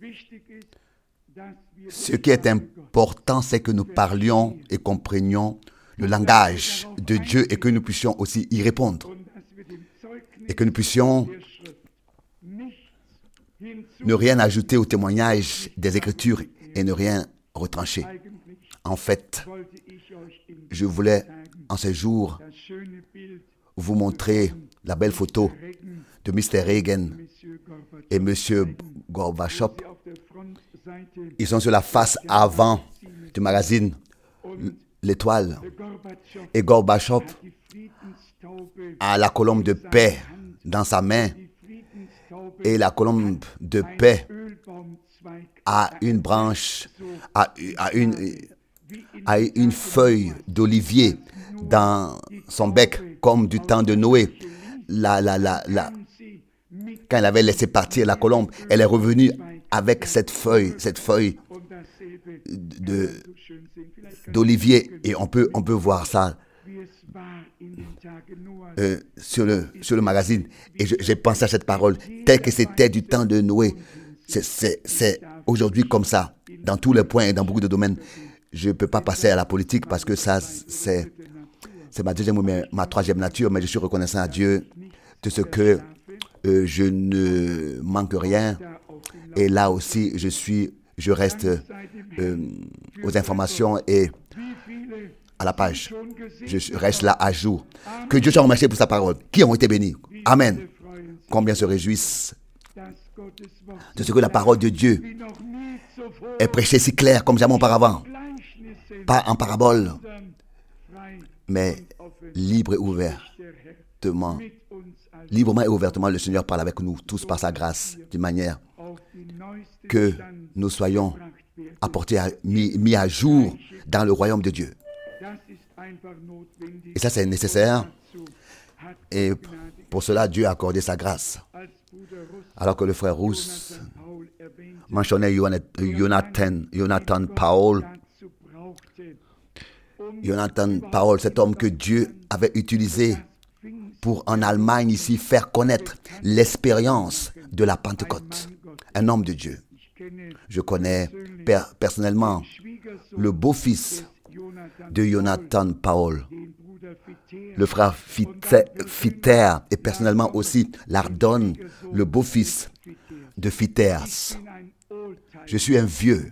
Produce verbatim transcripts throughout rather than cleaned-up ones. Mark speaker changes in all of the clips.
Speaker 1: Ce qui est important, c'est que nous parlions et comprenions le langage de Dieu et que nous puissions aussi y répondre. Et que nous puissions ne rien ajouter au témoignage des Écritures et ne rien retrancher. En fait, je voulais en ce jour vous montrer la belle photo de mister Reagan et M. Gorbatchev. Ils sont sur la face avant du magazine L'Étoile. Et Gorbatchev a la colombe de paix dans sa main. Et la colombe de paix a une branche, a, a, une, a une feuille d'olivier dans son bec, comme du temps de Noé. La, la, la, la, quand elle avait laissé partir la colombe, elle est revenue avec cette feuille, cette feuille de, d'olivier. Et on peut, on peut voir ça euh, sur, le, sur le magazine. Et je, j'ai pensé à cette parole, tel que c'était du temps de Noé. C'est, c'est, c'est aujourd'hui comme ça, dans tous les points et dans beaucoup de domaines. Je ne peux pas passer à la politique parce que ça, c'est, c'est ma deuxième ou ma, ma troisième nature, mais je suis reconnaissant à Dieu de ce que euh, je ne manque rien. Et là aussi, je suis, je reste euh, aux informations et à la page. Je reste là à jour. Que Dieu soit remercié pour sa parole. Qui ont été bénis. Amen. Combien se réjouissent de ce que la parole de Dieu est prêchée si claire comme jamais auparavant. Pas en parabole, mais libre et ouvertement. Librement et ouvertement, le Seigneur parle avec nous tous par sa grâce, d'une manière que nous soyons apportés, à, mis, mis à jour dans le royaume de Dieu. Et ça, c'est nécessaire. Et pour cela, Dieu a accordé sa grâce. Alors que le frère Rousse mentionnait Jonathan, Jonathan Paul. Jonathan Paul, cet homme que Dieu avait utilisé pour, en Allemagne, ici, faire connaître l'expérience de la Pentecôte. Un homme de Dieu. Je connais per- personnellement le beau-fils de Jonathan Paul, le frère Fiter, et personnellement aussi Lardon, le beau-fils de Fiters. Je suis un vieux.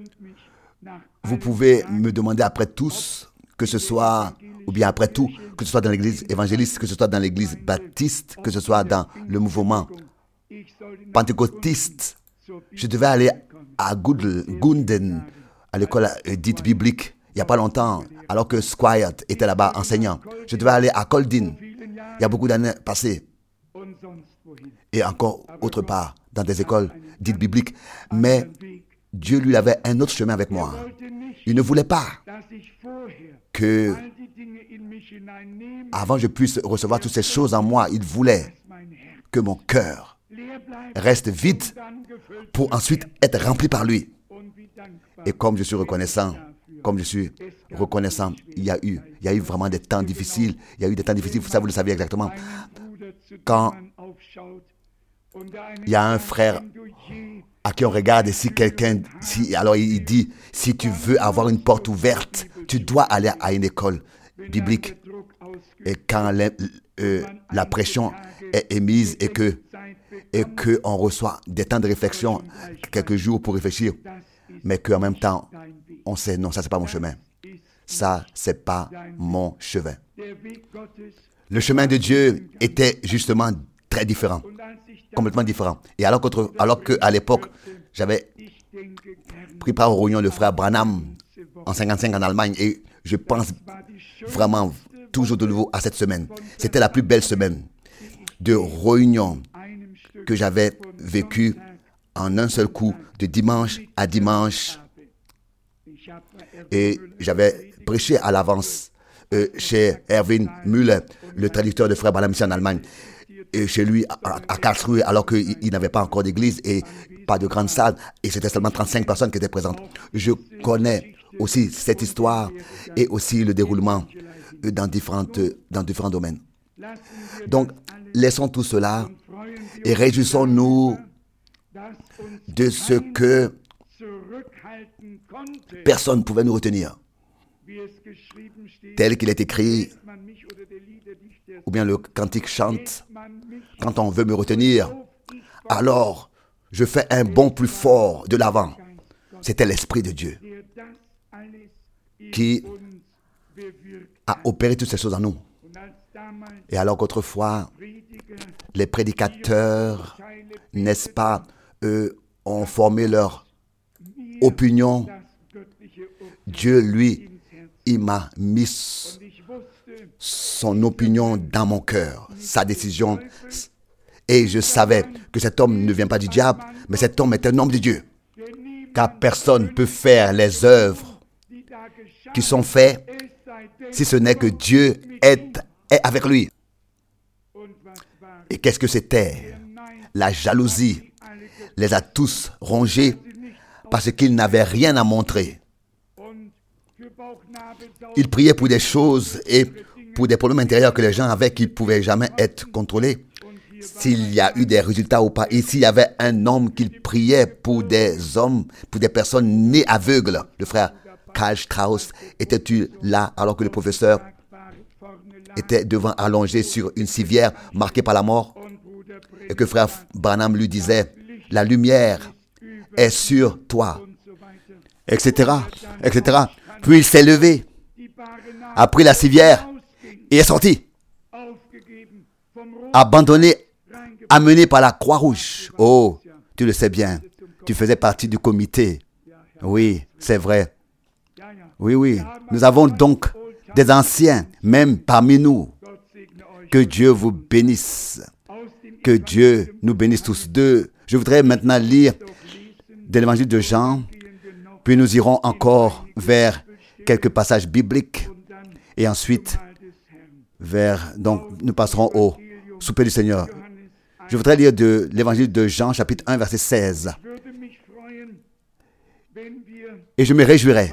Speaker 1: Vous pouvez me demander après tous, que ce soit, ou bien après tout, que ce soit dans l'église évangéliste, que ce soit dans l'église baptiste, que ce soit dans le mouvement pentecôtiste. Je devais aller à Gunden, à l'école dite biblique, il n'y a pas longtemps, alors que Squire était là-bas enseignant. Je devais aller à Koldin, il y a beaucoup d'années passées, et encore autre part, dans des écoles dites bibliques. Mais Dieu lui avait un autre chemin avec moi. Il ne voulait pas que, avant je puisse recevoir toutes ces choses en moi, il voulait que mon cœur reste vide pour ensuite être rempli par lui. Et comme je suis reconnaissant, comme je suis reconnaissant, il y a eu, il y a eu vraiment des temps difficiles. Il y a eu des temps difficiles, ça vous le savez exactement. Quand il y a un frère à qui on regarde et si quelqu'un, si, alors il dit, si tu veux avoir une porte ouverte, tu dois aller à une école biblique. Et quand la, euh, la pression est émise et que et qu'on reçoit des temps de réflexion, quelques jours pour réfléchir, mais qu'en même temps, on sait, non, ça, c'est pas mon chemin. Ça, c'est pas mon chemin. Le chemin de Dieu était justement très différent, complètement différent. Et alors, alors qu'à l'époque, j'avais pris part aux réunions de frère Branham en cinquante-cinq en Allemagne, et je pense vraiment toujours de nouveau à cette semaine. C'était la plus belle semaine de réunion que j'avais vécu en un seul coup, de dimanche à dimanche. Et j'avais prêché à l'avance euh, chez Erwin Müller, le traducteur de frère Branham ici en Allemagne, et chez lui à, à Karlsruhe, alors qu'il il n'avait pas encore d'église et pas de grande salle, et c'était seulement trente-cinq personnes qui étaient présentes. Je connais aussi cette histoire et aussi le déroulement dans, différentes, dans différents domaines. Donc, laissons tout cela et réjouissons-nous de ce que personne ne pouvait nous retenir. Tel qu'il est écrit, ou bien le cantique chante, quand on veut me retenir, alors je fais un bond plus fort de l'avant. C'était l'Esprit de Dieu qui a opéré toutes ces choses en nous. Et alors qu'autrefois, les prédicateurs, n'est-ce pas, eux, ont formé leur opinion, Dieu, lui, il m'a mis son opinion dans mon cœur, sa décision. Et je savais que cet homme ne vient pas du diable, mais cet homme est un homme de Dieu. Car personne ne peut faire les œuvres qui sont faites si ce n'est que Dieu est, est avec lui. Et qu'est-ce que c'était? La jalousie les a tous rongés parce qu'ils n'avaient rien à montrer. Ils priaient pour des choses et pour des problèmes intérieurs que les gens avaient qui ne pouvaient jamais être contrôlés. S'il y a eu des résultats ou pas. Ici, il y avait un homme qui priait pour des hommes, pour des personnes nées aveugles. Le frère Karl Strauss était-tu là alors que le professeur était devant allongé sur une civière marquée par la mort? Et que frère Branham lui disait, la lumière est sur toi, et cetera, et cetera. Puis il s'est levé, a pris la civière et est sorti, abandonné, amené par la Croix-Rouge. Oh, tu le sais bien, tu faisais partie du comité. Oui, c'est vrai. Oui, oui. Nous avons donc des anciens, même parmi nous. Que Dieu vous bénisse. Que Dieu nous bénisse tous deux. Je voudrais maintenant lire de l'évangile de Jean, puis nous irons encore vers quelques passages bibliques et ensuite vers, donc nous passerons au souper du Seigneur. Je voudrais lire de l'évangile de Jean, chapitre un, verset seize. Et je me réjouirais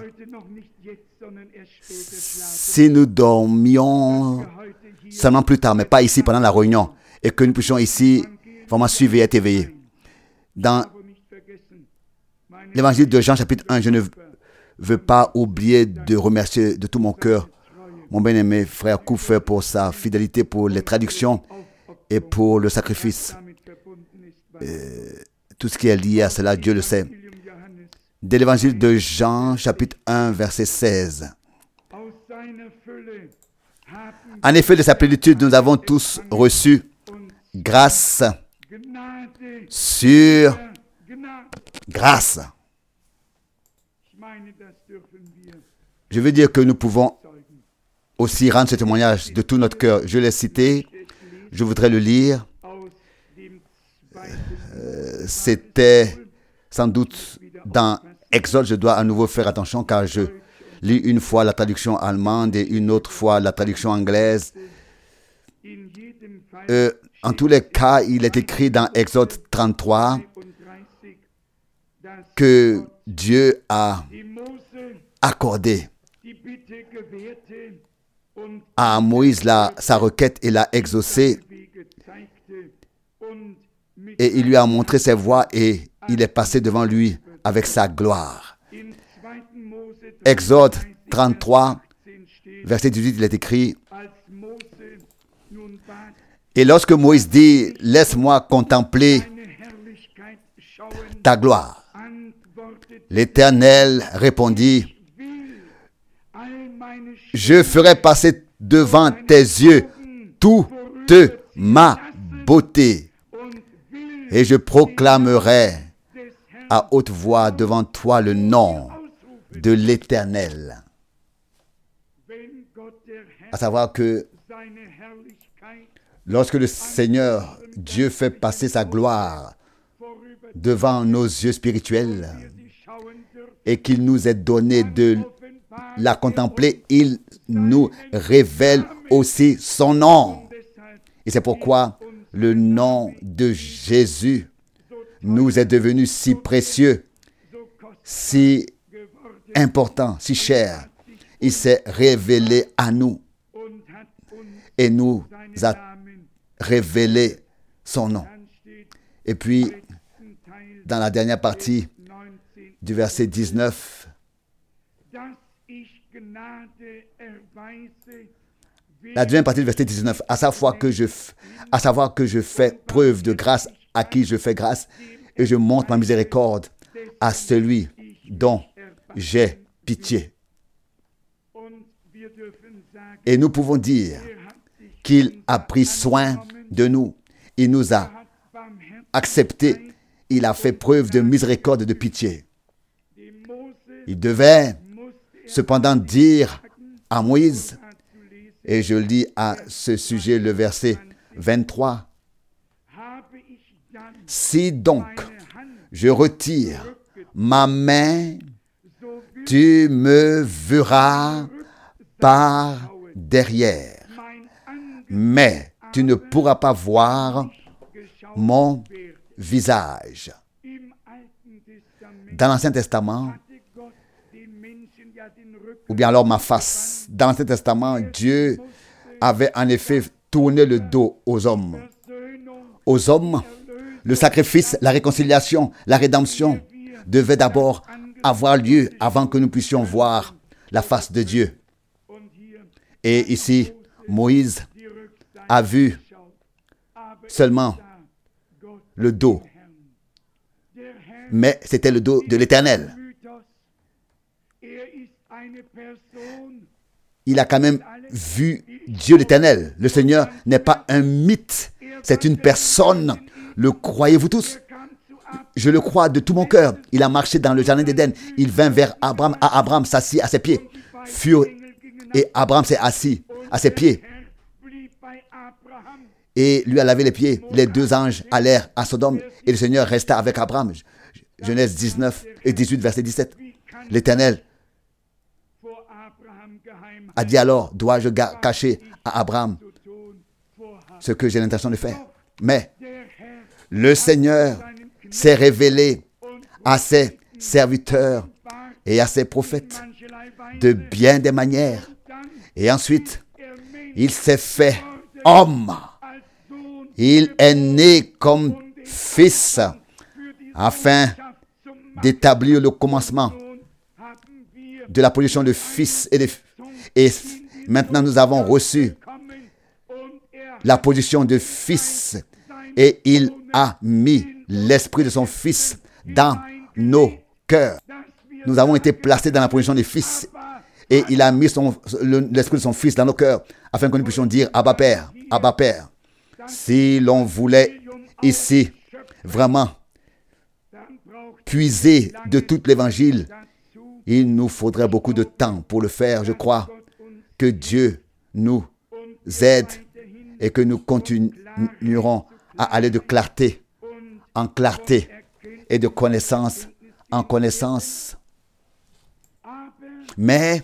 Speaker 1: si nous dormions seulement plus tard, mais pas ici pendant la réunion, et que nous puissions ici vraiment suivre et être éveillés. Dans l'évangile de Jean, chapitre un, je ne veux pas oublier de remercier de tout mon cœur mon bien-aimé frère Koufer pour sa fidélité, pour les traductions et pour le sacrifice. Et tout ce qui est lié à cela, Dieu le sait. De l'évangile de Jean, chapitre un, verset seize. En effet, de sa plénitude, nous avons tous reçu grâce sur grâce. Je veux dire que nous pouvons aussi rendre ce témoignage de tout notre cœur. Je l'ai cité, je voudrais le lire. Euh, c'était sans doute dans Exode. Je dois à nouveau faire attention car je lis une fois la traduction allemande et une autre fois la traduction anglaise. Euh, en tous les cas, il est écrit dans Exode trente-trois que Dieu a accordé à Moïse la, sa requête et l'a exaucée. Et il lui a montré ses voies et il est passé devant lui avec sa gloire. Exode trente-trois, verset dix-huit, il est écrit: et lorsque Moïse dit, laisse-moi contempler ta gloire, l'Éternel répondit, je ferai passer devant tes yeux toute ma beauté et je proclamerai à haute voix devant toi le nom de l'Éternel. À savoir que lorsque le Seigneur Dieu fait passer sa gloire devant nos yeux spirituels et qu'il nous est donné de la contempler, il nous révèle aussi son nom. Et c'est pourquoi le nom de Jésus nous est devenu si précieux, si important, si cher. Il s'est révélé à nous et nous a révélé son nom. Et puis, dans la dernière partie du verset dix-neuf. La deuxième partie du verset dix-neuf, à savoir que je, à savoir que je fais preuve de grâce à qui je fais grâce, et je montre ma miséricorde à celui dont j'ai pitié. Et nous pouvons dire qu'il a pris soin de nous. Il nous a acceptés. Il a fait preuve de miséricorde et de pitié. Il devait cependant dire à Moïse, et je lis à ce sujet le verset vingt-trois, « Si donc je retire ma main, tu me verras par derrière, mais tu ne pourras pas voir mon visage. » Dans l'Ancien Testament, ou bien alors ma face. Dans l'Ancien Testament, Dieu avait en effet tourné le dos aux hommes. Aux hommes, le sacrifice, la réconciliation, la rédemption devait d'abord avoir lieu avant que nous puissions voir la face de Dieu. Et ici, Moïse a vu seulement le dos. Mais c'était le dos de l'Éternel. Il a quand même vu Dieu l'Éternel. Le Seigneur n'est pas un mythe, c'est une personne. Le croyez-vous tous? Je le crois de tout mon cœur. Il a marché dans le jardin d'Éden. Il vint vers Abraham. À Abraham s'assit à ses pieds. Furent, et Abraham s'est assis à ses pieds. Et lui a lavé les pieds. Les deux anges allèrent à Sodome et le Seigneur resta avec Abraham. Genèse dix-neuf et dix-huit, verset dix-sept. L'Éternel a dit alors, dois-je cacher à Abraham ce que j'ai l'intention de faire? Mais le Seigneur s'est révélé à ses serviteurs et à ses prophètes de bien des manières. Et ensuite, il s'est fait homme. Il est né comme fils afin d'établir le commencement de la position de fils. Et, de, et maintenant, nous avons reçu la position de fils. Et il a mis l'esprit de son fils dans nos cœurs. Nous avons été placés dans la position de fils. Et il a mis son, le, l'esprit de son fils dans nos cœurs afin que nous puissions dire Abba Père, Abba Père. Si l'on voulait ici vraiment puiser de tout l'évangile, il nous faudrait beaucoup de temps pour le faire. Je crois que Dieu nous aide et que nous continuerons à aller de clarté en clarté et de connaissance en connaissance. Mais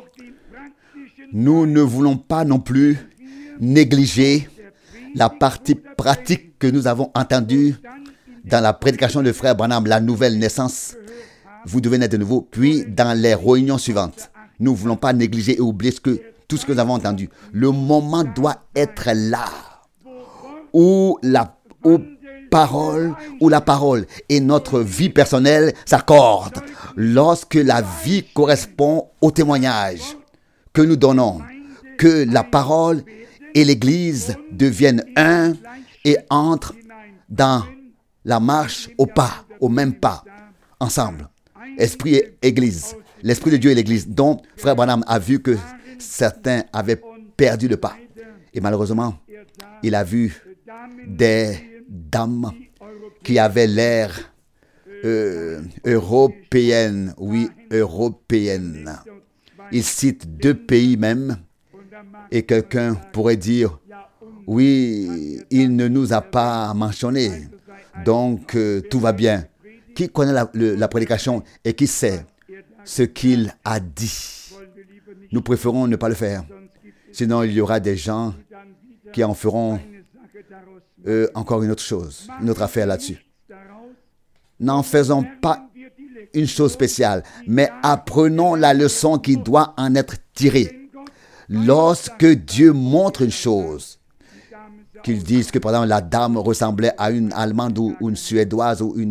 Speaker 1: nous ne voulons pas non plus négliger la partie pratique que nous avons entendue dans la prédication de frère Branham, la nouvelle naissance. Vous devez naître de nouveau. Puis, dans les réunions suivantes, nous ne voulons pas négliger et oublier ce que, tout ce que nous avons entendu. Le moment doit être là où la où parole, où la parole et notre vie personnelle s'accordent. Lorsque la vie correspond au témoignage que nous donnons, que la parole et l'Église deviennent un et entrent dans la marche au pas, au même pas, ensemble. Esprit et Église, l'Esprit de Dieu et l'Église, dont frère Branham a vu que certains avaient perdu le pas. Et malheureusement, il a vu des dames qui avaient l'air euh, européennes, oui, européennes. Il cite deux pays même, et quelqu'un pourrait dire, oui, il ne nous a pas mentionné, donc euh, tout va bien. Qui connaît la, le, la prédication et qui sait ce qu'il a dit? Nous préférons ne pas le faire. Sinon, il y aura des gens qui en feront euh, encore une autre chose, une autre affaire là-dessus. N'en faisons pas une chose spéciale, mais apprenons la leçon qui doit en être tirée. Lorsque Dieu montre une chose, qu'ils disent que, par exemple, la dame ressemblait à une Allemande ou une Suédoise ou une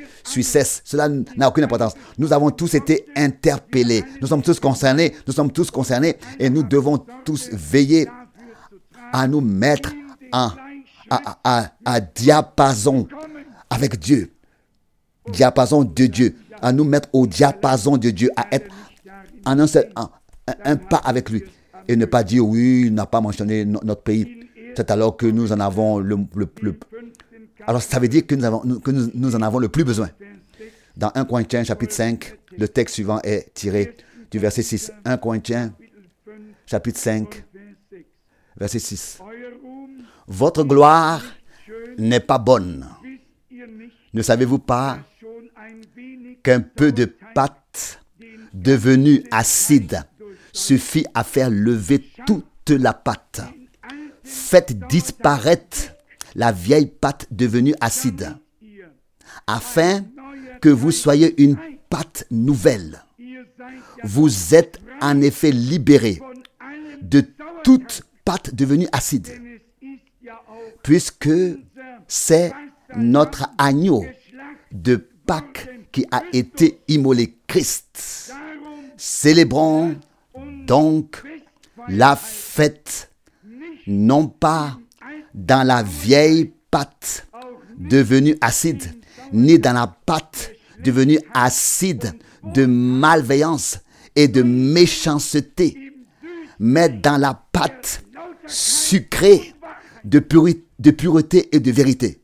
Speaker 1: Suissesse, cela n'a aucune importance. Nous avons tous été interpellés. Nous sommes tous concernés. Nous sommes tous concernés et nous devons tous veiller à nous mettre en, à, à, à diapason avec Dieu. Diapason de Dieu. À nous mettre au diapason de Dieu. À être en un, seul, en, un, un pas avec lui. Et ne pas dire oui, il n'a pas mentionné notre pays. C'est alors que nous en avons le, le, le alors ça veut dire que nous, avons, que nous, nous en avons le plus besoin. Dans premier Corinthiens chapitre cinq, le texte suivant est tiré du verset six. premier Corinthiens chapitre cinq, verset six. Votre gloire n'est pas bonne. Ne savez-vous pas qu'un peu de pâte devenue acide suffit à faire lever toute la pâte? Faites disparaître la vieille pâte devenue acide, afin que vous soyez une pâte nouvelle. Vous êtes en effet libérés de toute pâte devenue acide, puisque c'est notre agneau de Pâques qui a été immolé, Christ. Célébrons donc la fête non pas dans la vieille pâte devenue acide, ni dans la pâte devenue acide de malveillance et de méchanceté, mais dans la pâte sucrée de, puri- de pureté et de vérité.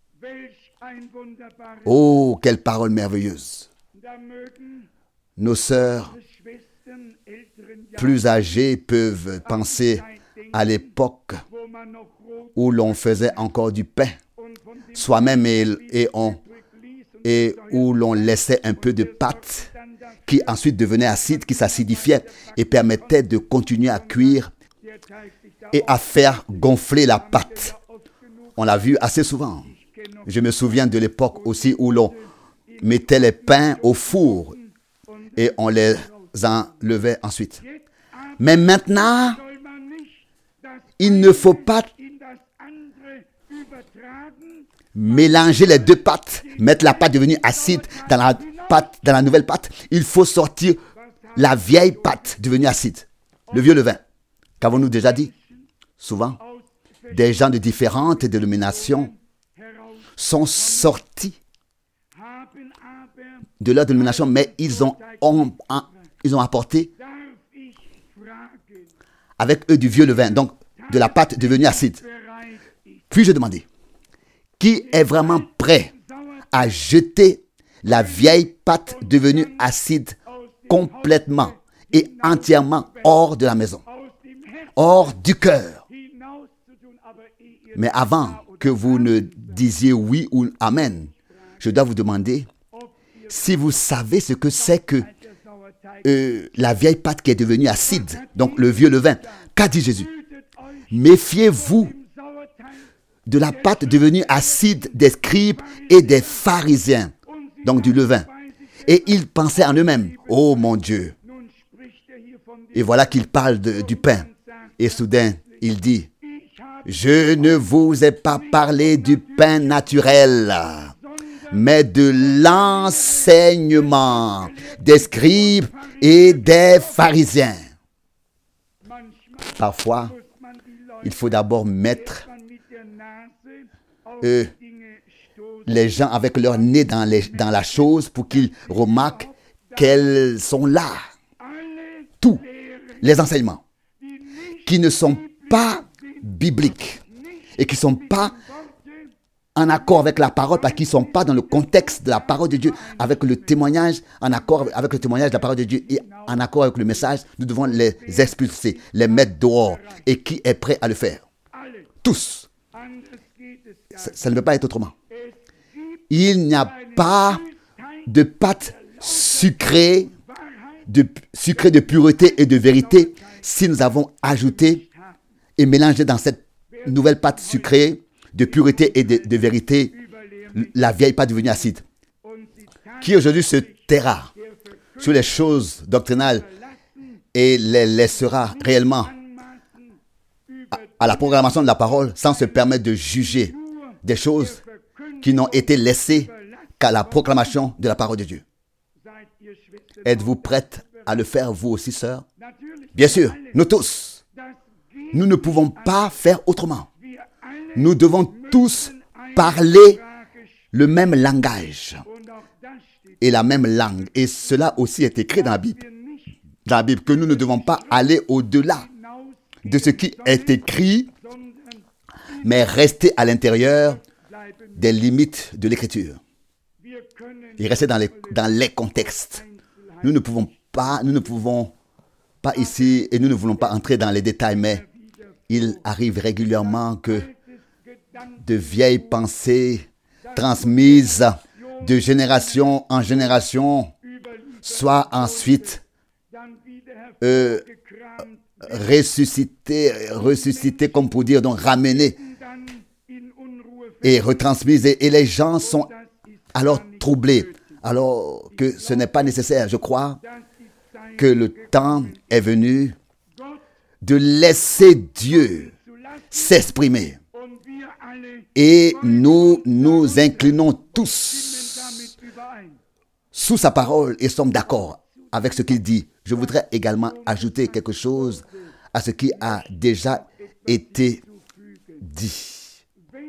Speaker 1: Oh, quelle parole merveilleuse! Nos sœurs plus âgées peuvent penser à l'époque où l'on faisait encore du pain soi-même et, et, on, et où l'on laissait un peu de pâte qui ensuite devenait acide, qui s'acidifiait et permettait de continuer à cuire et à faire gonfler la pâte. On l'a vu assez souvent. Je me souviens de l'époque aussi où l'on mettait les pains au four et on les enlevait ensuite. Mais maintenant, il ne faut pas mélanger les deux pâtes, mettre la pâte devenue acide dans la pâte, dans la nouvelle pâte. Il faut sortir la vieille pâte devenue acide, le vieux levain. Qu'avons-nous déjà dit? Souvent, des gens de différentes dénominations sont sortis de leur dénomination, mais ils ont, ont, ont, ils ont apporté avec eux du vieux levain, donc de la pâte devenue acide. Puis-je demander, qui est vraiment prêt à jeter la vieille pâte devenue acide complètement et entièrement hors de la maison, hors du cœur? Mais avant que vous ne disiez oui ou amen, je dois vous demander si vous savez ce que c'est que euh, la vieille pâte qui est devenue acide, donc le vieux levain. Qu'a dit Jésus? Méfiez-vous de la pâte devenue acide des scribes et des pharisiens, donc du levain. Et ils pensaient en eux-mêmes, oh mon Dieu. Et voilà qu'il parle de, du pain. Et soudain, il dit, je ne vous ai pas parlé du pain naturel, mais de l'enseignement des scribes et des pharisiens. Parfois, il faut d'abord mettre euh, les gens avec leur nez dans, les, dans la chose pour qu'ils remarquent qu'elles sont là. Tous les enseignements qui ne sont pas bibliques et qui ne sont pas en accord avec la parole, parce qu'ils ne sont pas dans le contexte de la parole de Dieu, avec le témoignage, en accord avec le témoignage de la parole de Dieu et en accord avec le message, nous devons les expulser, les mettre dehors. Et qui est prêt à le faire? Tous. Ça, ça ne peut pas être autrement. Il n'y a pas de pâte sucrée, de, sucrée de pureté et de vérité si nous avons ajouté et mélangé dans cette nouvelle pâte sucrée de pureté et de, de vérité la vieille pâte devenue acide. Qui aujourd'hui se taira sur les choses doctrinales et les laissera réellement à, à la proclamation de la parole sans se permettre de juger des choses qui n'ont été laissées qu'à la proclamation de la parole de Dieu. Êtes-vous prête à le faire, vous aussi, sœurs? Bien sûr, nous tous. Nous ne pouvons pas faire autrement. Nous devons tous parler le même langage et la même langue. Et cela aussi est écrit dans la Bible. Dans la Bible, que nous ne devons pas aller au-delà de ce qui est écrit, mais rester à l'intérieur des limites de l'Écriture. Et rester dans les, dans les contextes. Nous ne pouvons pas, nous ne pouvons pas ici, et nous ne voulons pas entrer dans les détails, mais il arrive régulièrement que de vieilles pensées transmises de génération en génération soient ensuite euh, ressuscitées, ressuscitées, comme pour dire, donc ramenées et retransmises. Et, et les gens sont alors troublés, alors que ce n'est pas nécessaire. Je crois que le temps est venu de laisser Dieu s'exprimer. Et nous nous inclinons tous sous sa parole et sommes d'accord avec ce qu'il dit. Je voudrais également ajouter quelque chose à ce qui a déjà été dit.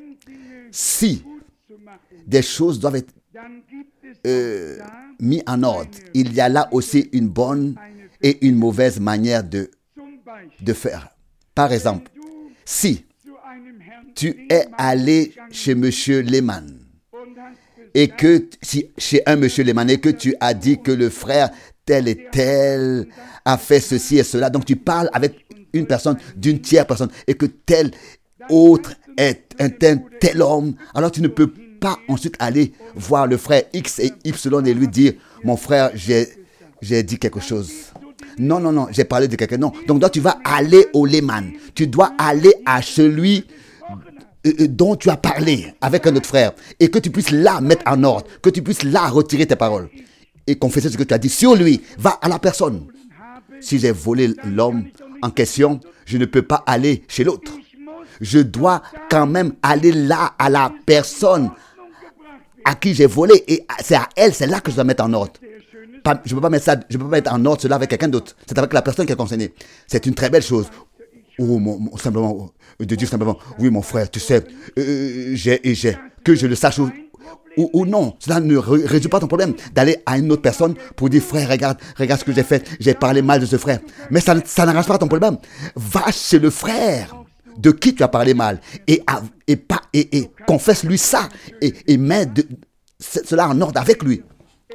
Speaker 1: Si des choses doivent être euh, mises en ordre, il y a là aussi une bonne et une mauvaise manière de, de faire. Par exemple, si tu es allé chez M. Lehman et que si, chez un M. Lehman et que tu as dit que le frère tel et tel a fait ceci et cela, donc tu parles avec une personne d'une tierce personne et que tel autre est un tel, tel homme, alors tu ne peux pas ensuite aller voir le frère X et Y et lui dire mon frère, j'ai, j'ai dit quelque chose. Non, non, non, j'ai parlé de quelqu'un. Non. Donc, toi, tu vas aller au Lehman. Tu dois aller à celui dont tu as parlé avec un autre frère et que tu puisses là mettre en ordre, que tu puisses là retirer tes paroles et confesser ce que tu as dit sur lui. Va à la personne. Si j'ai volé l'homme en question, je ne peux pas aller chez l'autre. Je dois quand même aller là à la personne à qui j'ai volé et c'est à elle, c'est là que je dois mettre en ordre. Pas, je ne peux pas mettre ça, je peux pas mettre en ordre cela avec quelqu'un d'autre. C'est avec la personne qui est concernée. C'est une très belle chose. Ou mon, mon, simplement de dire simplement, oui mon frère, tu sais, euh, j'ai, j'ai, que je le sache ou, ou, ou non. Cela ne ré- résout pas ton problème d'aller à une autre personne pour dire, frère, regarde, regarde ce que j'ai fait, j'ai parlé mal de ce frère. Mais ça, ça n'arrange pas ton problème. Va chez le frère de qui tu as parlé mal et, et, et, et, et confesse-lui ça et, et mets de, cela en ordre avec lui.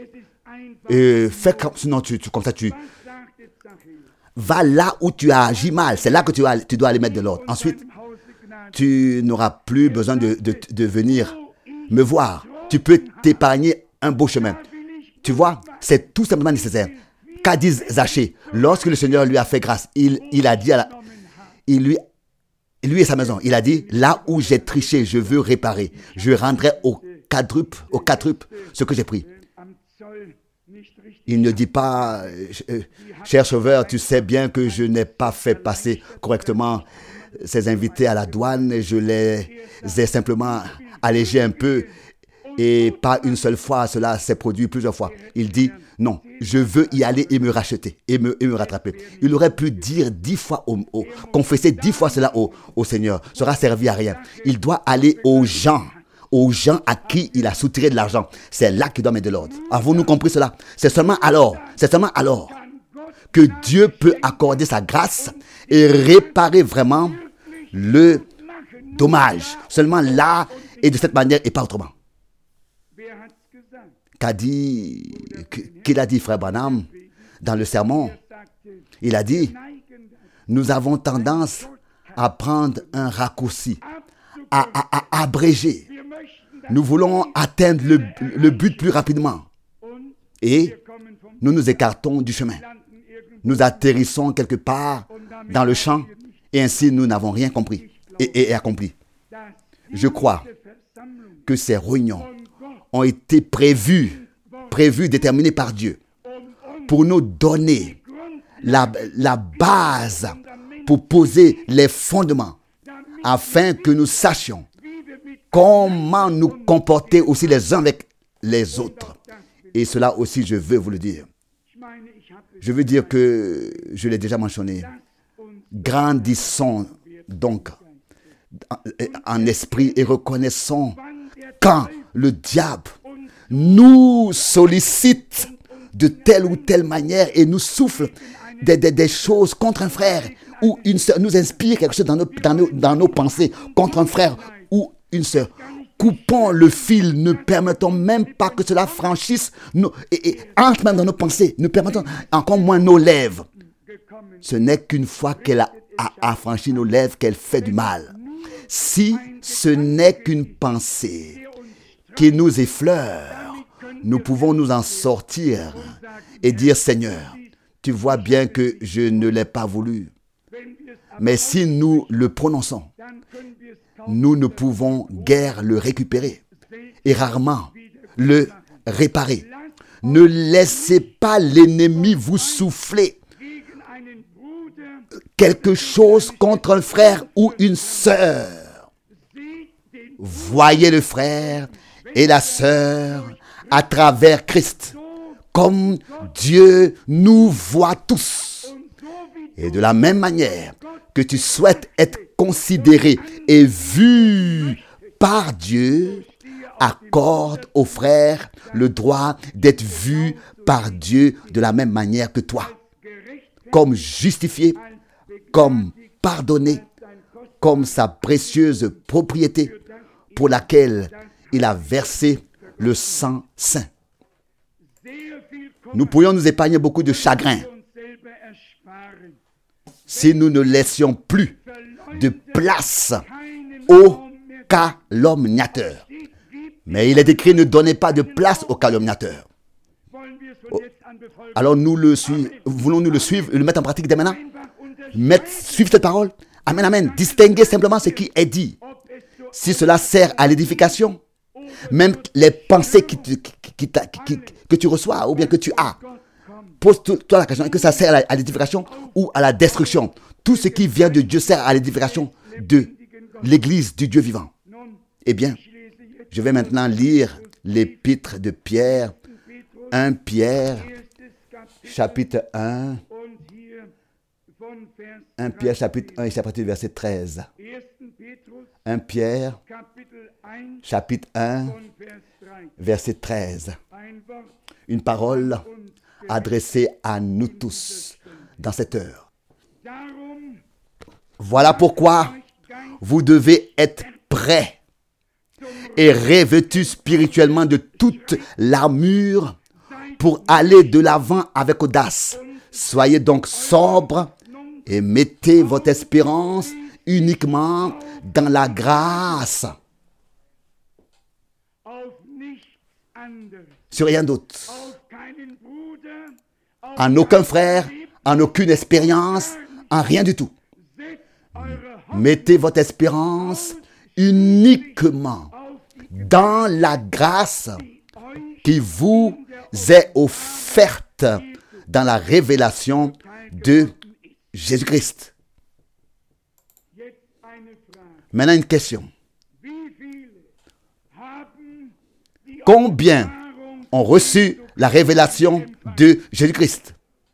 Speaker 1: Et fais comme, sinon tu, tu, comme ça tu va là où tu as agi mal, c'est là que tu, as, tu dois aller mettre de l'ordre. Ensuite, tu n'auras plus besoin de, de, de venir me voir. Tu peux t'épargner un beau chemin. Tu vois, c'est tout simplement nécessaire. Qu'a dit Zachée? Lorsque le Seigneur lui a fait grâce, il, il a dit à la, il lui, lui et sa maison, il a dit, là où j'ai triché, je veux réparer. Je rendrai au quadruple, au quadruple ce que j'ai pris. Il ne dit pas, euh, cher sauveur, tu sais bien que je n'ai pas fait passer correctement ces invités à la douane et je les ai simplement allégés un peu et pas une seule fois, cela s'est produit plusieurs fois. Il dit, non, je veux y aller et me racheter et me, et me rattraper. Il aurait pu dire dix fois, au, au, confesser dix fois cela au, au Seigneur, ça n'aura servi à rien. Il doit aller aux gens. aux gens à qui il a soutiré de l'argent. C'est là qu'il doit mettre de l'ordre. Avons-nous compris cela? C'est seulement alors, c'est seulement alors que Dieu peut accorder sa grâce et réparer vraiment le dommage. Seulement là et de cette manière et pas autrement. Qu'a dit, qu'il a dit Frère Branham dans le sermon? Il a dit, nous avons tendance à prendre un raccourci, à, à, à abréger. Nous voulons atteindre le, le but plus rapidement. Et nous nous écartons du chemin. Nous atterrissons quelque part dans le champ et ainsi nous n'avons rien compris et, et, et accompli. Je crois que ces réunions ont été prévues, prévues, déterminées par Dieu pour nous donner la, la base, pour poser les fondements afin que nous sachions comment nous comporter aussi les uns avec les autres. Et cela aussi, je veux vous le dire. Je veux dire que, je l'ai déjà mentionné, grandissons donc en esprit et reconnaissons quand le diable nous sollicite de telle ou telle manière et nous souffle des, des, des choses contre un frère ou une sœur, nous inspire quelque chose dans nos, dans nos, dans nos pensées contre un frère ou une sœur. Coupons le fil, ne permettons même pas que cela franchisse nos, et, et entre même dans nos pensées, ne permettons encore moins nos lèvres. Ce n'est qu'une fois qu'elle a, a, a franchi nos lèvres qu'elle fait du mal. Si ce n'est qu'une pensée qui nous effleure, nous pouvons nous en sortir et dire, Seigneur, tu vois bien que je ne l'ai pas voulu. Mais si nous le prononçons, nous ne pouvons guère le récupérer et rarement le réparer. Ne laissez pas l'ennemi vous souffler quelque chose contre un frère ou une sœur. Voyez le frère et la sœur à travers Christ, comme Dieu nous voit tous. Et de la même manière que tu souhaites être considéré et vu par Dieu, accorde aux frères le droit d'être vu par Dieu de la même manière que toi, comme justifié, comme pardonné, comme sa précieuse propriété pour laquelle il a versé le sang saint. Nous pourrions nous épargner beaucoup de chagrin si nous ne laissions plus de place aux calomniateurs. Mais il est écrit, ne donnez pas de place aux calomniateurs. Oh. Alors nous le suivons, voulons-nous le suivre et le mettre en pratique dès maintenant? Mettre, suivre cette parole? Amen, amen. Distinguer simplement ce qui est dit. Si cela sert à l'édification, même les pensées qui, qui, qui, qui, que tu reçois ou bien que tu as, pose-toi la question, que ça sert à l'édification ou à la destruction? Tout ce qui vient de Dieu sert à l'édification de l'Église du Dieu vivant. Eh bien, je vais maintenant lire l'épître de Pierre, un Pierre, chapitre un, un Pierre, chapitre un, et c'est à partir du verset treize. un Pierre, chapitre un, verset treize. Une parole adressée à nous tous dans cette heure. Voilà pourquoi vous devez être prêts et revêtus spirituellement de toute l'armure pour aller de l'avant avec audace. Soyez donc sobres et mettez votre espérance uniquement dans la grâce. Sur rien d'autre. En aucun frère, en aucune expérience, en rien du tout. Mettez votre espérance uniquement dans la grâce qui vous est offerte dans la révélation de Jésus-Christ. Maintenant, une question. Combien ont reçu la révélation de Jésus-Christ?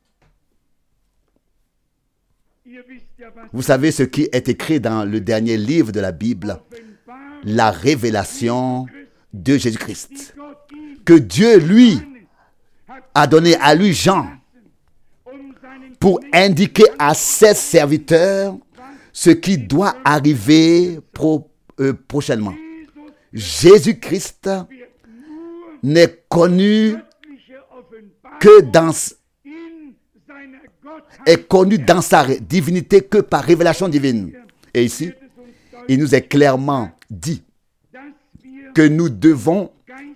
Speaker 1: Vous savez ce qui est écrit dans le dernier livre de la Bible, la révélation de Jésus-Christ, que Dieu, lui, a donné à lui, Jean, pour indiquer à ses serviteurs ce qui doit arriver pro, euh, prochainement. Jésus-Christ n'est connu que dans est connu dans sa divinité que par révélation divine. Et ici, il nous est clairement dit que nous devons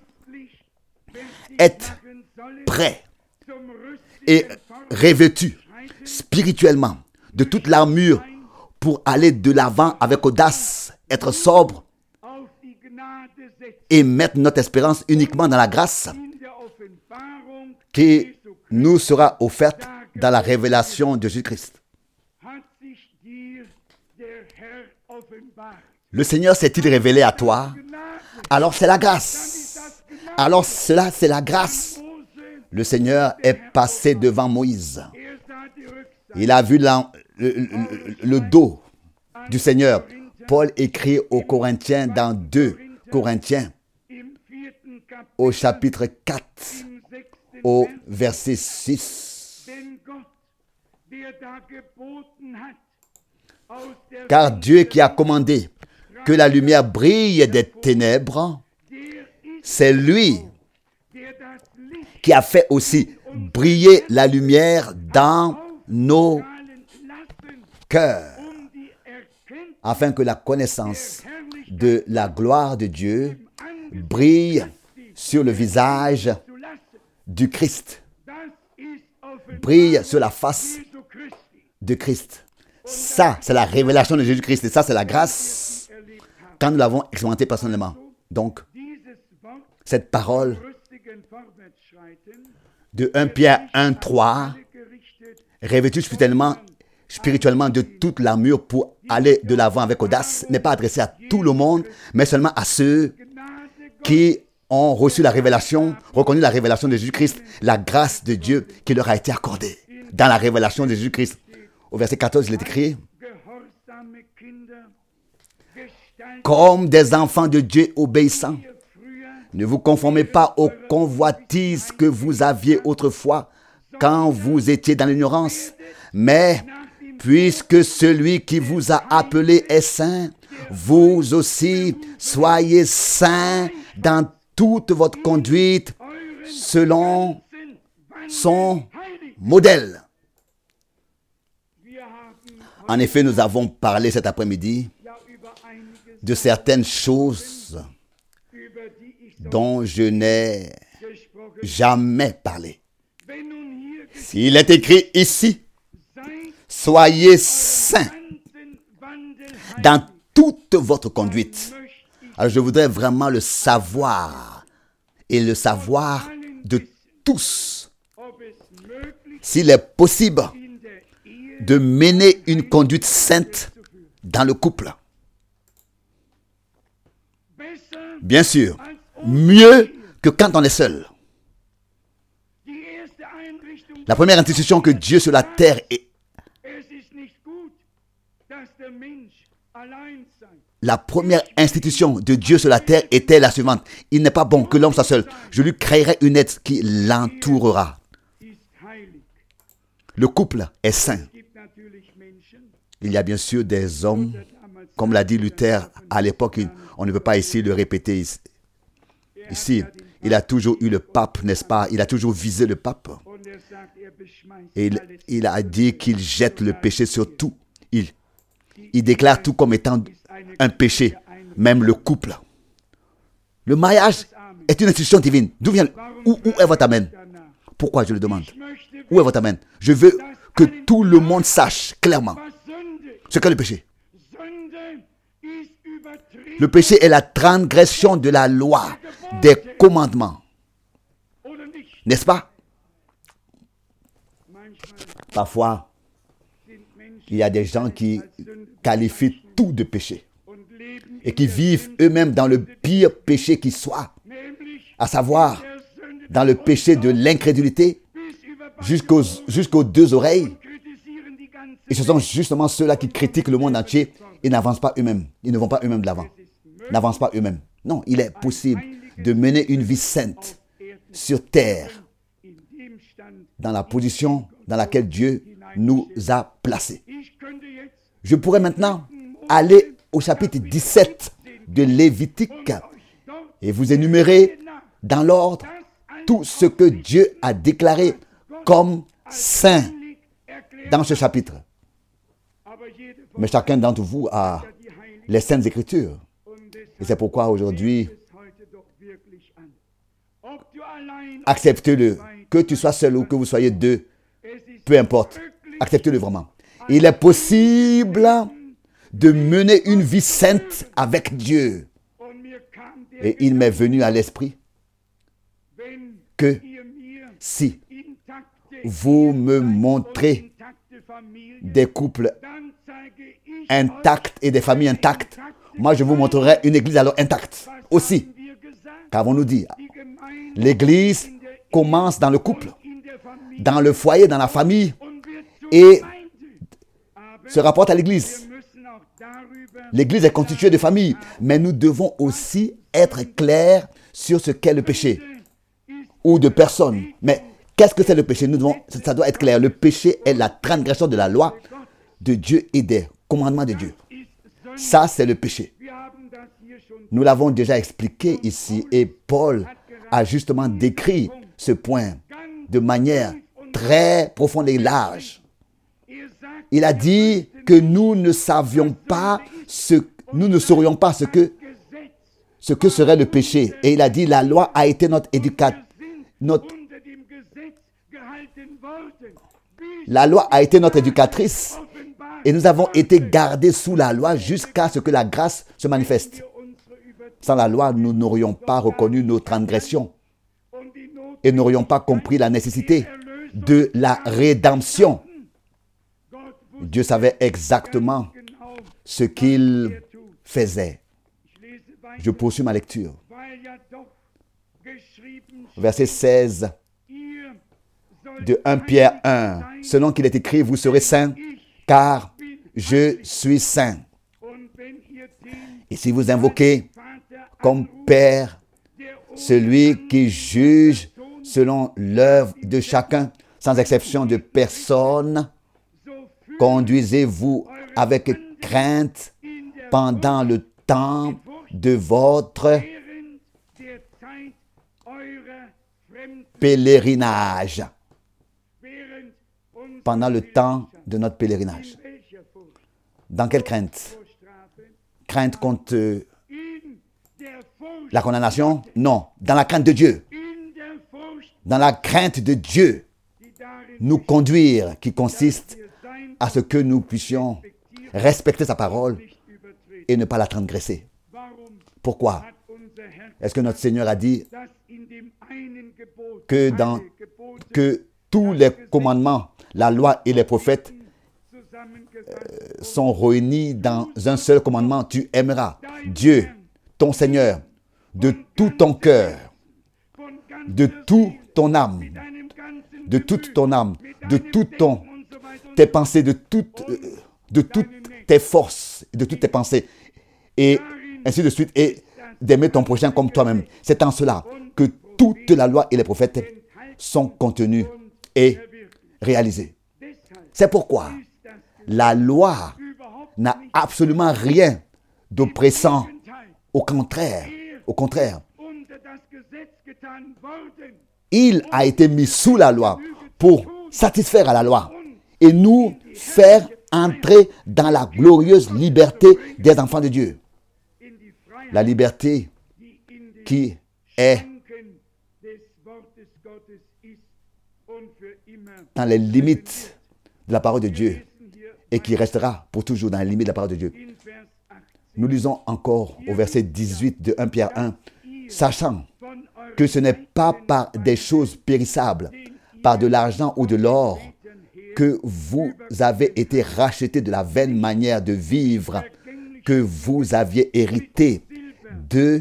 Speaker 1: être prêts et revêtus spirituellement de toute l'armure pour aller de l'avant avec audace, être sobre et mettre notre espérance uniquement dans la grâce qui nous sera offerte dans la révélation de Jésus-Christ. Le Seigneur s'est-il révélé à toi? Alors c'est la grâce. Alors cela, c'est la grâce. Le Seigneur est passé devant Moïse. Il a vu la, le, le, le dos du Seigneur. Paul écrit aux Corinthiens dans deux Corinthiens, au chapitre quatre, au verset six. Car Dieu qui a commandé que la lumière brille des ténèbres, c'est lui qui a fait aussi briller la lumière dans nos cœurs, afin que la connaissance de la gloire de Dieu brille sur le visage du Christ, brille sur la face de Christ. Ça, c'est la révélation de Jésus-Christ et ça, c'est la grâce quand nous l'avons expérimenté personnellement. Donc, cette parole de premier Pierre un, trois, revêtue spirituellement, spirituellement de toute l'armure pour aller de l'avant avec audace, n'est pas adressée à tout le monde, mais seulement à ceux qui ont reçu la révélation, reconnu la révélation de Jésus-Christ, la grâce de Dieu qui leur a été accordée dans la révélation de Jésus-Christ. Au verset quatorze, il est écrit: comme des enfants de Dieu obéissants, ne vous conformez pas aux convoitises que vous aviez autrefois quand vous étiez dans l'ignorance, mais puisque celui qui vous a appelé est saint, vous aussi soyez saints dans toute votre conduite selon son modèle. En effet, nous avons parlé cet après-midi de certaines choses dont je n'ai jamais parlé. S'il est écrit ici, soyez saints dans toute votre conduite. Alors je voudrais vraiment le savoir et le savoir de tous. S'il est possible de mener une conduite sainte dans le couple. Bien sûr, mieux que quand on est seul. La première institution que Dieu sur la terre est, la première institution de Dieu sur la terre était la suivante: il n'est pas bon que l'homme soit seul. Je lui créerai une aide qui l'entourera. Le couple est saint. Il y a bien sûr des hommes, comme l'a dit Luther à l'époque, on ne peut pas ici le répéter ici. Ici, il a toujours eu le pape, n'est-ce pas? Il a toujours visé le pape. Et il, il a dit qu'il jette le péché sur tout. Il, il déclare tout comme étant un péché, même le couple. Le mariage est une institution divine. D'où vient, où, où est votre amen? Pourquoi je le demande? Où est votre amen? Je veux que tout le monde sache clairement ce qu'est le péché. Le péché est la transgression de la loi, des commandements. N'est-ce pas? Parfois, il y a des gens qui qualifient tout de péché et qui vivent eux-mêmes dans le pire péché qui soit, à savoir dans le péché de l'incrédulité jusqu'aux, jusqu'aux deux oreilles. Et ce sont justement ceux-là qui critiquent le monde entier et n'avancent pas eux-mêmes. Ils ne vont pas eux-mêmes de l'avant. N'avancent pas eux-mêmes. Non, il est possible de mener une vie sainte sur terre, dans la position dans laquelle Dieu nous a placés. Je pourrais maintenant aller au chapitre dix-sept de Lévitique et vous énumérer dans l'ordre tout ce que Dieu a déclaré comme saint dans ce chapitre. Mais chacun d'entre vous a les saintes écritures. Et c'est pourquoi aujourd'hui, acceptez-le. Que tu sois seul ou que vous soyez deux, peu importe. Acceptez-le vraiment. Il est possible de mener une vie sainte avec Dieu. Et il m'est venu à l'esprit que si vous me montrez des couples intacts et des familles intactes, moi je vous montrerai une église alors intacte aussi. Qu'avons-nous dit? L'Église commence dans le couple, dans le foyer, dans la famille et se rapporte à l'Église. L'Église est constituée de familles, mais nous devons aussi être clairs sur ce qu'est le péché ou de personnes. Mais qu'est-ce que c'est le péché? Nous devons, ça doit être clair. Le péché est la transgression de la loi de Dieu et des commandements de Dieu. Ça, c'est le péché. Nous l'avons déjà expliqué ici et Paul a justement décrit ce point de manière très profonde et large. Il a dit que nous ne savions pas ce, nous ne saurions pas ce que, ce que serait le péché. Et il a dit la loi a été notre éducatrice. Notre, la loi a été notre éducatrice et nous avons été gardés sous la loi jusqu'à ce que la grâce se manifeste. Sans la loi, nous n'aurions pas reconnu nos transgressions et n'aurions pas compris la nécessité de la rédemption. Dieu savait exactement ce qu'il faisait. Je poursuis ma lecture. Verset seize de premier Pierre un. Selon qu'il est écrit, vous serez saints, car je suis saint. Et si vous invoquez comme Père celui qui juge selon l'œuvre de chacun, sans exception de personne, conduisez-vous avec crainte pendant le temps de votre pèlerinage. Pendant le temps de notre pèlerinage. Dans quelle crainte? Crainte contre la condamnation? Non. Dans la crainte de Dieu. Dans la crainte de Dieu. Nous conduire, qui consiste à ce que nous puissions respecter sa parole et ne pas la transgresser. Pourquoi? Est-ce que notre Seigneur a dit que dans que tous les commandements, la loi et les prophètes euh, sont réunis dans un seul commandement? Tu aimeras Dieu, ton Seigneur, de tout ton cœur, de toute ton âme, de toute ton âme, de toutes ton, tes pensées, de, toute, de toutes tes forces, de toutes tes pensées, et ainsi de suite, et d'aimer ton prochain comme toi-même. C'est en cela que toute la loi et les prophètes sont contenus et réalisés. C'est pourquoi la loi n'a absolument rien d'oppressant. Au contraire, au contraire, il a été mis sous la loi pour satisfaire à la loi et nous faire entrer dans la glorieuse liberté des enfants de Dieu. La liberté qui est dans les limites de la parole de Dieu et qui restera pour toujours dans les limites de la parole de Dieu. Nous lisons encore au verset dix-huit de premier Pierre un, sachant que ce n'est pas par des choses périssables, par de l'argent ou de l'or, que vous avez été rachetés de la vaine manière de vivre que vous aviez hérité de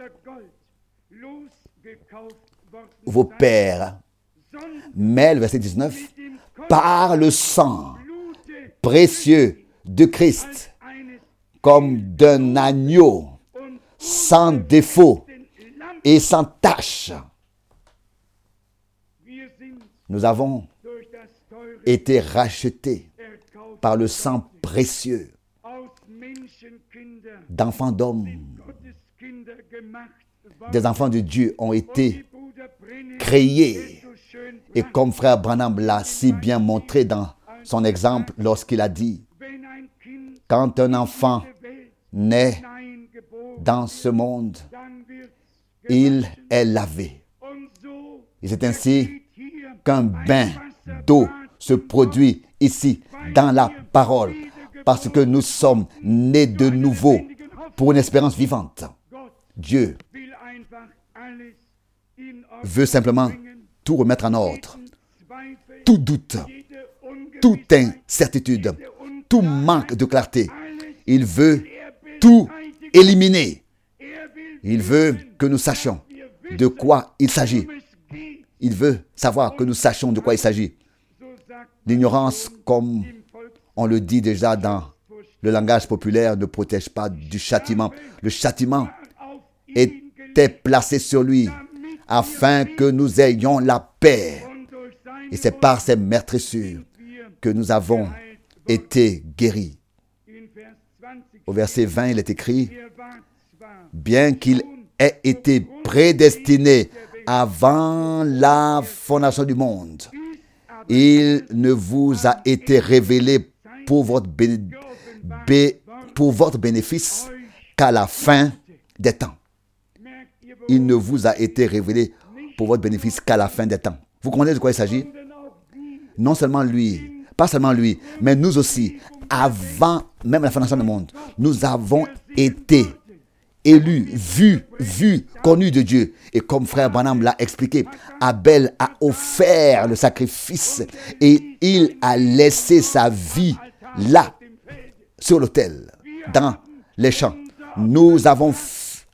Speaker 1: vos pères. Mais le verset dix-neuf, par le sang précieux de Christ, comme d'un agneau, sans défaut et sans tache. Nous avons été rachetés par le sang précieux d'enfants d'hommes. Des enfants de Dieu ont été créés. Et comme frère Branham l'a si bien montré dans son exemple lorsqu'il a dit, quand un enfant naît dans ce monde, il est lavé. Et c'est ainsi qu'un bain d'eau se produit ici dans la parole, parce que nous sommes nés de nouveau pour une espérance vivante. Dieu veut simplement tout remettre en ordre. Tout doute, toute incertitude, tout manque de clarté. Il veut tout éliminer. Il veut que nous sachions de quoi il s'agit. Il veut savoir que nous sachions de quoi il s'agit. L'ignorance, comme on le dit déjà dans le langage populaire, ne protège pas du châtiment. Le châtiment était placé sur lui afin que nous ayons la paix. Et c'est par ces meurtrissures que nous avons été guéris. Au verset vingt, il est écrit, bien qu'il ait été prédestiné avant la fondation du monde, il ne vous a été révélé pour votre, bé- bé- pour votre bénéfice qu'à la fin des temps. Il ne vous a été révélé pour votre bénéfice qu'à la fin des temps. Vous comprenez de quoi il s'agit? Non seulement lui, pas seulement lui, mais nous aussi, avant même la fondation du monde, nous avons été élus, vus, vus, connus de Dieu. Et comme frère Branham l'a expliqué, Abel a offert le sacrifice et il a laissé sa vie là, sur l'autel, dans les champs. Nous avons f-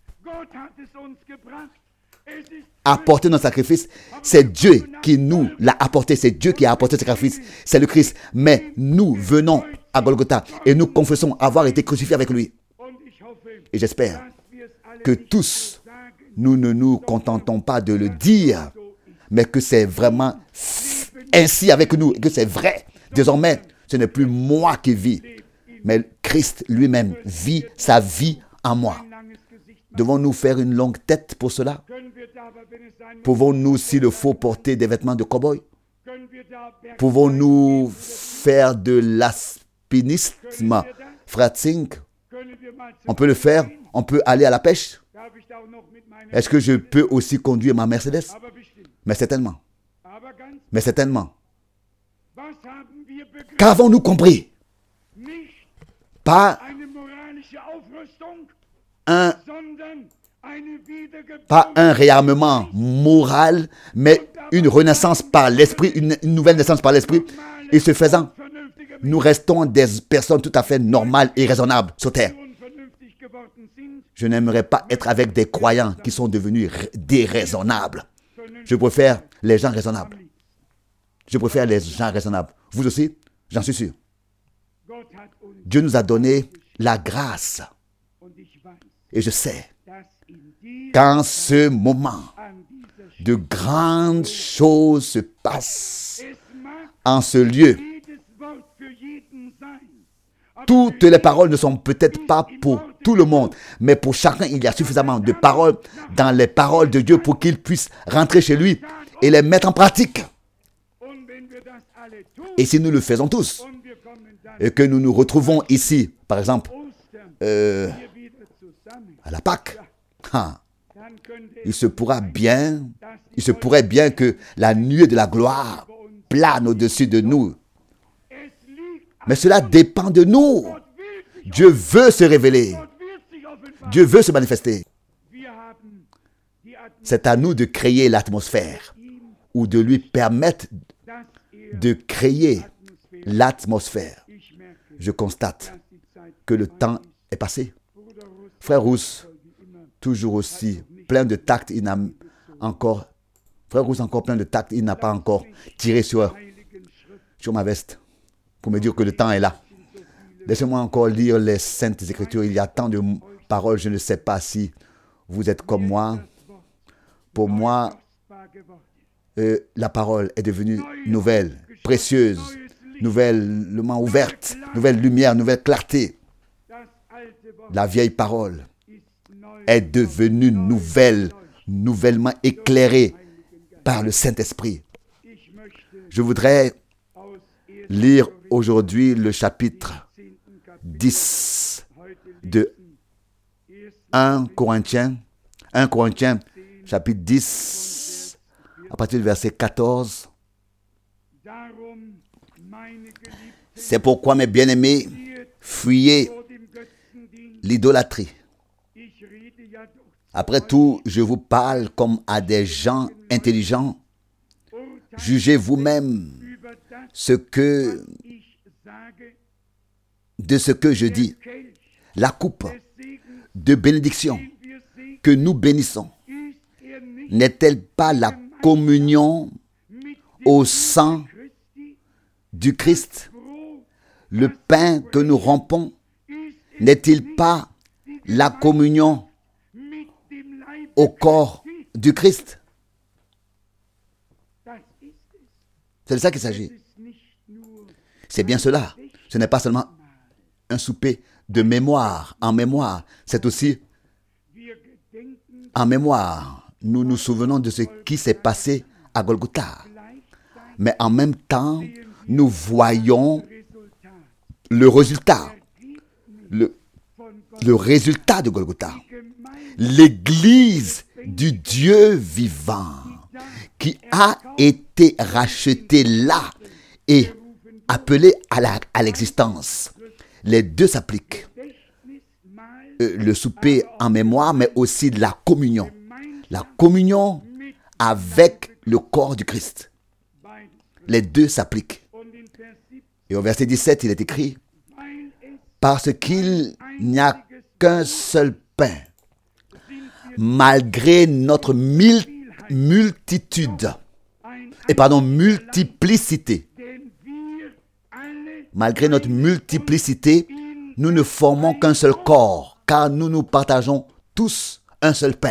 Speaker 1: apporté notre sacrifice. C'est Dieu qui nous l'a apporté. C'est Dieu qui a apporté le sacrifice. C'est le Christ. Mais nous venons à Golgotha et nous confessons avoir été crucifiés avec lui. Et j'espère que tous, nous ne nous contentons pas de le dire, mais que c'est vraiment ainsi avec nous, et que c'est vrai. Désormais, ce n'est plus moi qui vis, mais Christ lui-même vit sa vie en moi. Devons-nous faire une longue tête pour cela? Pouvons-nous, s'il le faut, porter des vêtements de cow-boy? Pouvons-nous faire de l'alpinisme, frère Zink? On peut le faire. On peut aller à la pêche. Est-ce que je peux aussi conduire ma Mercedes? Mais certainement. Mais certainement. Qu'avons-nous compris? Pas un, pas un réarmement moral, mais une renaissance par l'esprit, une, une nouvelle naissance par l'esprit. Et ce faisant, nous restons des personnes tout à fait normales et raisonnables sur terre. Je n'aimerais pas être avec des croyants qui sont devenus déraisonnables. Je préfère les gens raisonnables. Je préfère les gens raisonnables. Vous aussi? J'en suis sûr. Dieu nous a donné la grâce. Et je sais qu'en ce moment, de grandes choses se passent en ce lieu. Toutes les paroles ne sont peut-être pas pour tout le monde, mais pour chacun, il y a suffisamment de paroles dans les paroles de Dieu pour qu'il puisse rentrer chez lui et les mettre en pratique. Et si nous le faisons tous, et que nous nous retrouvons ici, par exemple, euh, à la Pâque, ah, il se pourra bien, il se pourrait bien que la nuée de la gloire plane au-dessus de nous. Mais cela dépend de nous. Dieu veut se révéler. Dieu veut se manifester. C'est à nous de créer l'atmosphère ou de lui permettre de créer l'atmosphère. Je constate que le temps est passé. Frère Rousse, toujours aussi plein de tact, il n'a encore, frère Rousse encore plein de tact, il n'a pas encore tiré sur, sur ma veste pour me dire que le temps est là. Laissez-moi encore lire les Saintes Écritures. Il y a tant de paroles, je ne sais pas si vous êtes comme moi. Pour moi, euh, la parole est devenue nouvelle, précieuse, nouvellement ouverte, nouvelle lumière, nouvelle clarté. La vieille parole est devenue nouvelle, nouvellement éclairée par le Saint-Esprit. Je voudrais lire aujourd'hui le chapitre dix de un Corinthiens, un Corinthiens, chapitre dix, à partir du verset quatorze. C'est pourquoi, mes bien-aimés, fuyez l'idolâtrie. Après tout, je vous parle comme à des gens intelligents. Jugez vous-même ce que, de ce que je dis. La coupe de bénédiction que nous bénissons n'est-elle pas la communion au sang du Christ? Le pain que nous rompons n'est-il pas la communion au corps du Christ? C'est de ça qu'il s'agit. C'est bien cela. Ce n'est pas seulement un souper de mémoire, en mémoire. C'est aussi en mémoire. Nous nous souvenons de ce qui s'est passé à Golgotha. Mais en même temps, nous voyons le résultat. Le, le résultat de Golgotha. L'Église du Dieu vivant qui a été rachetée là et appelée à, la, à l'existence. Les deux s'appliquent. Euh, le souper en mémoire, mais aussi la communion. La communion avec le corps du Christ. Les deux s'appliquent. Et au verset dix-sept, il est écrit, « Parce qu'il n'y a qu'un seul pain, malgré notre mille multitude, et pardon, multiplicité. Malgré notre multiplicité, nous ne formons qu'un seul corps, car nous nous partageons tous un seul pain. »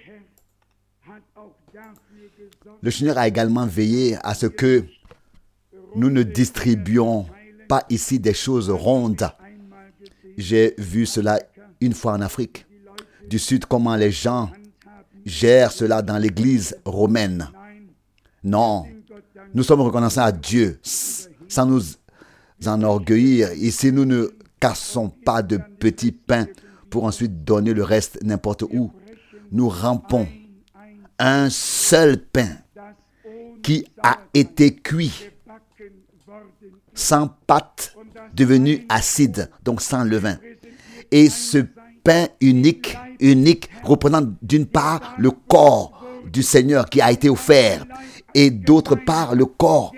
Speaker 1: Le Seigneur a également veillé à ce que nous ne distribuions pas ici des choses rondes. J'ai vu cela une fois en Afrique du Sud, comment les gens gèrent cela dans l'église romaine. Non, nous sommes reconnaissants à Dieu sans nous enorgueillir. Ici, nous ne cassons pas de petits pains pour ensuite donner le reste n'importe où. Nous rampons un seul pain qui a été cuit sans pâte devenue acide, donc sans levain. Et ce pain unique, unique, représente d'une part le corps du Seigneur qui a été offert et d'autre part le corps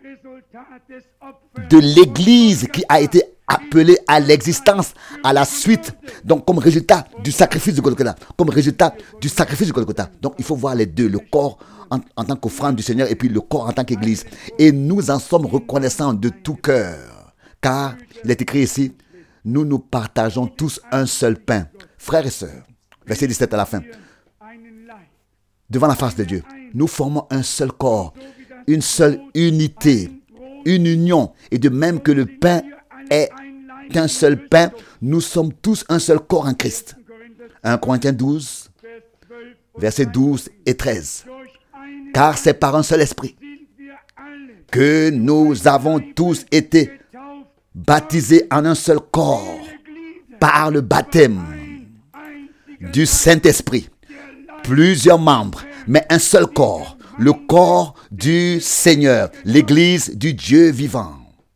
Speaker 1: de l'Église qui a été appelée à l'existence à la suite, donc comme résultat du sacrifice de Golgotha, comme résultat du sacrifice de Golgotha. Donc il faut voir les deux, le corps en, en tant qu'offrande du Seigneur et puis le corps en tant qu'Église. Et nous en sommes reconnaissants de tout cœur, car il est écrit ici, nous nous partageons tous un seul pain. Frères et sœurs, verset dix-sept à la fin, devant la face de Dieu, nous formons un seul corps, une seule unité, une union, et de même que le pain est un seul pain, nous sommes tous un seul corps en Christ. un Corinthiens douze, versets douze et treize. Car c'est par un seul esprit que nous avons tous été baptisés en un seul corps par le baptême du Saint-Esprit. Plusieurs membres, mais un seul corps, le corps du Seigneur, l'Église du Dieu vivant.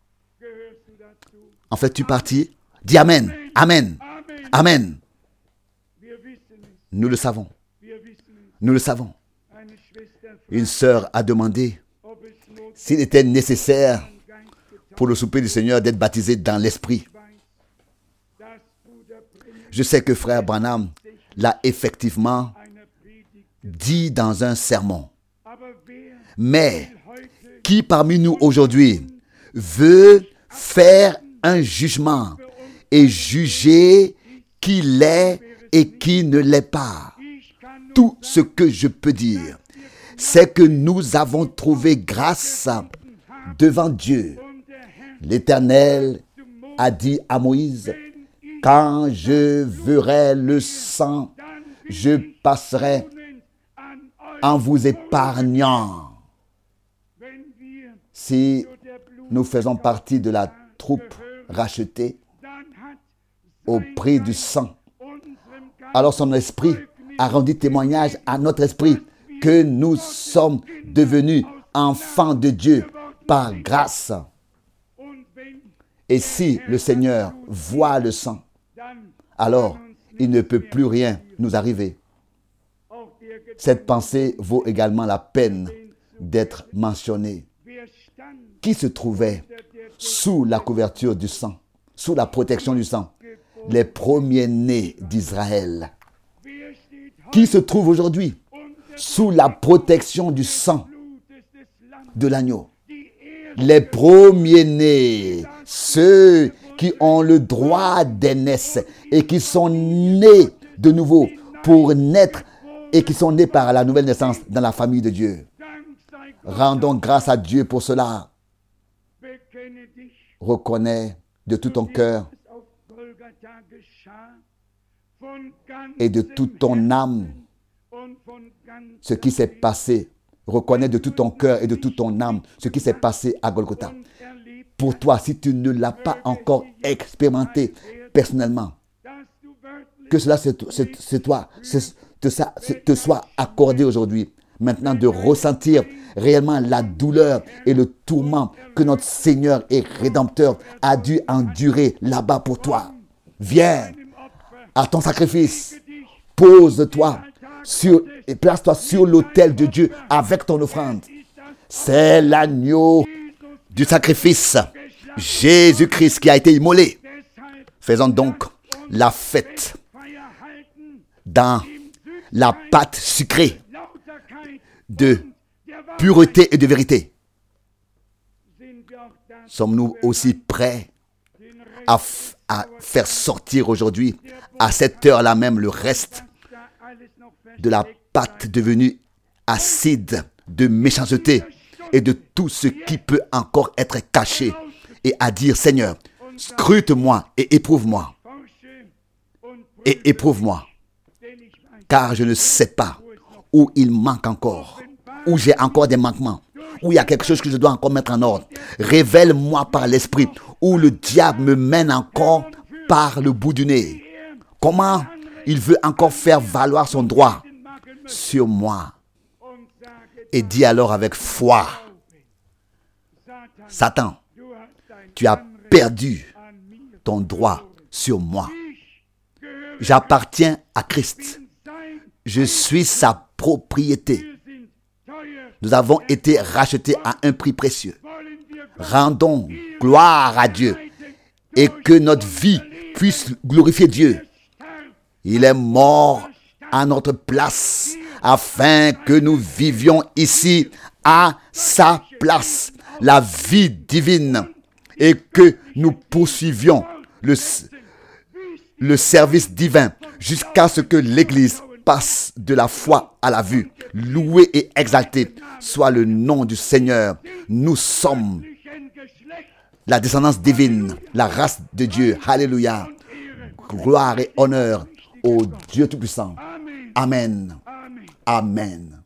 Speaker 1: En fais-tu partie? Dis Amen, Amen, Amen. Nous le savons. Nous le savons. Une sœur a demandé s'il était nécessaire pour le souper du Seigneur d'être baptisé dans l'Esprit. Je sais que frère Branham l'a effectivement dit dans un sermon. Mais qui parmi nous aujourd'hui veut faire un jugement et juger qui l'est et qui ne l'est pas? Tout ce que je peux dire, c'est que nous avons trouvé grâce devant Dieu. L'Éternel a dit à Moïse, « Quand je verrai le sang, je passerai en vous épargnant. » Si nous faisons partie de la troupe rachetée au prix du sang, alors son esprit a rendu témoignage à notre esprit que nous sommes devenus enfants de Dieu par grâce. Et si le Seigneur voit le sang, alors il ne peut plus rien nous arriver. Cette pensée vaut également la peine d'être mentionnée. Qui se trouvait sous la couverture du sang, sous la protection du sang? Les premiers-nés d'Israël. Qui se trouve aujourd'hui sous la protection du sang de l'agneau. Les premiers-nés, ceux qui ont le droit d'aînesse et qui sont nés de nouveau pour naître et qui sont nés par la nouvelle naissance dans la famille de Dieu. Rendons grâce à Dieu pour cela. Reconnais de tout ton cœur et de toute ton âme ce qui s'est passé. Reconnais de tout ton cœur et de toute ton âme ce qui s'est passé à Golgotha. Pour toi, si tu ne l'as pas encore expérimenté personnellement, que cela c'est, c'est, c'est toi, c'est, te, ça, c'est, te soit accordé aujourd'hui. Maintenant, de ressentir réellement la douleur et le tourment que notre Seigneur et Rédempteur a dû endurer là-bas pour toi. Viens à ton sacrifice. Pose-toi sur, et place-toi sur l'autel de Dieu avec ton offrande. C'est l'agneau du sacrifice, Jésus-Christ qui a été immolé. Faisons donc la fête dans la pâte sucrée de pureté et de vérité. Sommes-nous aussi prêts à, f- à faire sortir aujourd'hui, à cette heure-là même, le reste de la pâte devenue acide, de méchanceté et de tout ce qui peut encore être caché, et à dire: Seigneur, scrute-moi et éprouve-moi. Et éprouve-moi, car je ne sais pas où il manque encore, où j'ai encore des manquements, où il y a quelque chose que je dois encore mettre en ordre. Révèle-moi par l'esprit où le diable me mène encore par le bout du nez. Comment il veut encore faire valoir son droit sur moi. Et dis alors avec foi: Satan, tu as perdu ton droit sur moi. J'appartiens à Christ. Je suis sa propriété. Nous avons été rachetés à un prix précieux. Rendons gloire à Dieu et que notre vie puisse glorifier Dieu. Il est mort à notre place afin que nous vivions ici à sa place la vie divine et que nous poursuivions le, le service divin jusqu'à ce que l'Église passe de la foi à la vue. Loué et exalté soit le nom du Seigneur. Nous sommes la descendance divine, la race de Dieu. Alléluia. Gloire et honneur au Dieu Tout-Puissant. Amen. Amen.